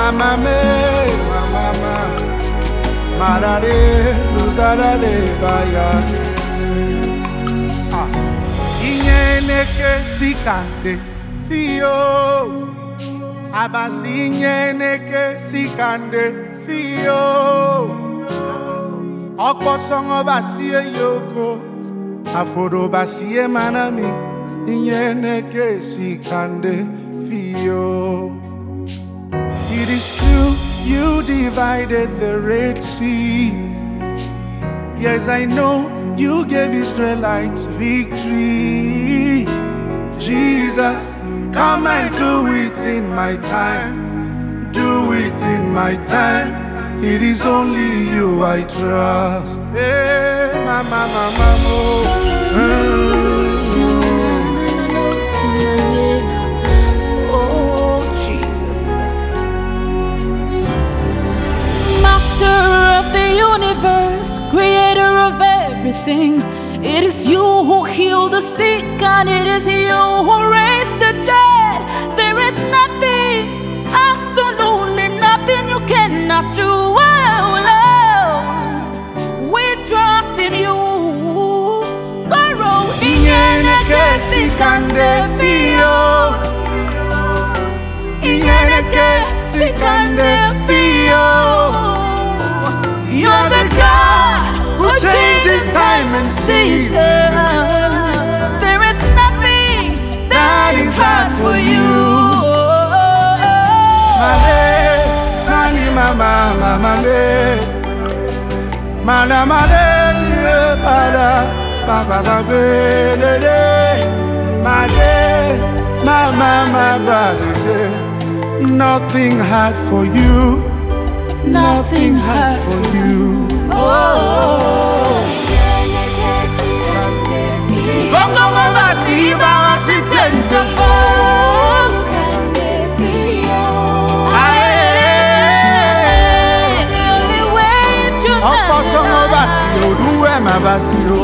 mama me, mama, marare, luzarare, baya. Inyeneke sikande, fio. Abasi inyeneke sikande, fio. Okosongo basiye yoko, aforo basiye manami, inyeneke sikande, fio. It is true, you divided the Red Sea. Yes, I know you gave Israelites victory. Jesus, come and do it in my time. Do it in my time. It is only you I trust. Hey, mama, mama, Creator of everything, it is you who healed the sick, and it is you who raised the dead. There is nothing, absolutely nothing you cannot do. Oh, Lord, we trust in you. You're the God who changes time and seasons. There is nothing that is hard for you. Mama, mama, mana, mama, nothing hard for you. Nothing hard for you. Oh. Bongo mama si mama si tento falls. Oposo mo basio, duwe ma basio.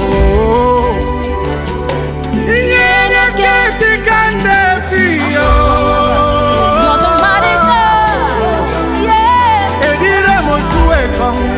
Inyene kesi kande fio. You're the mighty God. Yes. Edire mo tuwe kong.